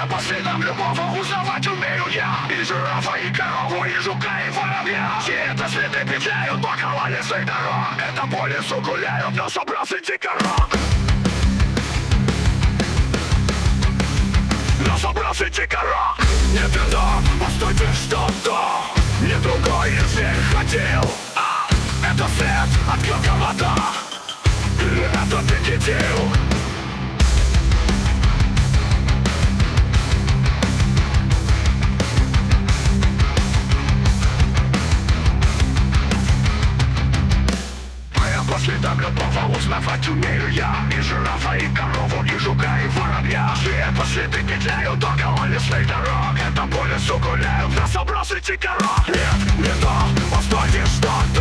Все по следам любого узнавать умею я. И жирафа, и корову, и жука, и воробья. Чьи-то следы петляют по кололистых дорог. Это по лесу гуляют, но собрался дикорог. Но собрался дикорог. Не беда, постойте, что-то не другой зверь хотел. Это след от крокодила. Это крокодил. По следам любого узнавать умею я. И жирафа, и корову, и жука, и воробья. Чьи по следы петляют около лесных дорог. Это по лесу гуляют, но собрался дикорог. Нет, не то, постойте, что-то